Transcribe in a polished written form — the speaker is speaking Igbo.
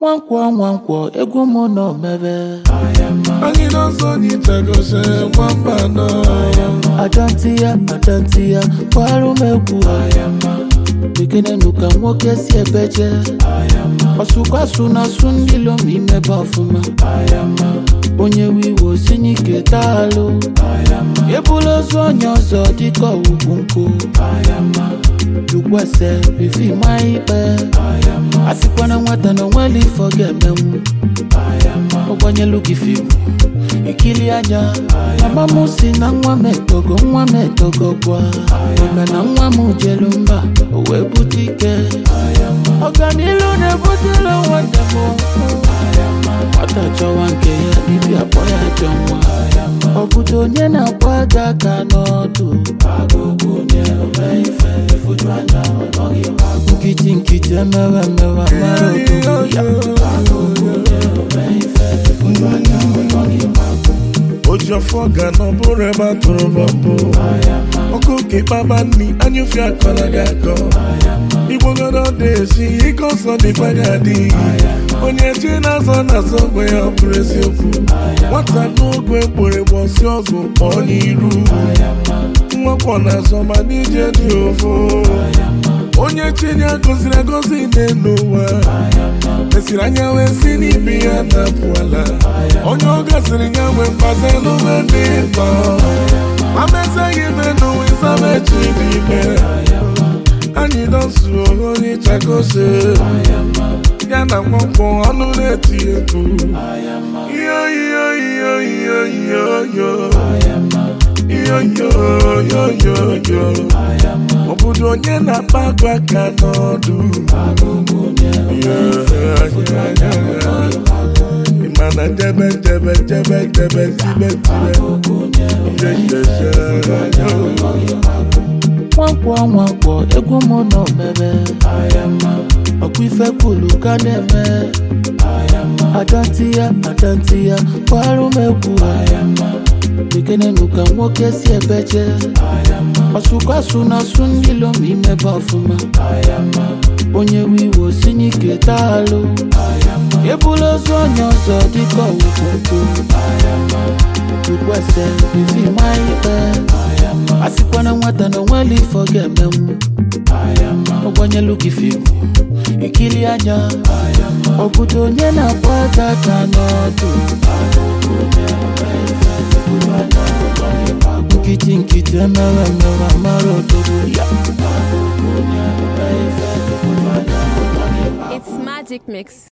Nwankwo egwu m nọ mebe Anyị n'ọzọ n'itagose nwamba nọ Adanti ya kwarụ m egwu Bekene nuka nwoke si ebeje Ọsụkwasụ na asụ ndị lom imebe ọfụma Onye wiwo si n'ike taalụ Ebula ozu onye ọzọ dịka ugwu nkụ Jukwese bifi ma ikpe Asikwana nwata na nweli ifo ga-emenwu Ọgbanyelu gị fimu ikili anya Mama m si na nwa m etogo gwa Maka na nwa m jelu mba o wee bute ike Ọganilu na-ebutelu nwata m Nwata chọwa nke ya dibịa akpọ ya ajọ nwa Obodo onye na-akpọ aja aka n'ọdụ Nkiti emewe mara obodo ya Ojofo ga n'ọbụrụ ebe atụrụ bọmbụ Ọkụ ka ịkpaba nni anyụfị akọla gị akọ Igbogodo dị esi ike ọsọ dịkwa gị adị Onye chi na-azọ ogbe ya ọ bụrụ eziokwu Nwata n'ogwe ekporo ọsị ọzọ kpọọ n'iru Nwakọ na-azọ ma n'ije dị ofo Onye chenye agọziri agọzi n'elu ụwa Esiri anya wee si n'ibi ya na-apụ ala Onye ọ gasịrị ya wee mkpaze n'uwe dị mkpa Ameseghị ime n'ụwa ịsamechi n'ime Anyị dọsụ onye chakose Ya na mkpọmkpọ ọnụ na-eti egwu Iyo Obodo onye na-akpa agwa ka n'ọdụ Ịmana jebe Nwankwo egwu m nọ mebe Ọkụ ife kwulu ka na-eme Adanti ya kwarụ m egwu Bekene nuka nwoke si ebeje Ọsụkwasụ na asụ ndị lom imebe ọfụma Onye wiwo si n'ike taalụ Ebula ozu onye ọzọ dịka ugwu nkụ Jukwese bifi ma ikpe Asikwana nwata na nweli ifo ga-emenwu Ọgbanyelu gị fimu ikili anya Obodo onye na-akpọ aja aka n'ọdụ Nkiti emewe mara obodo ya It's Magic Mix.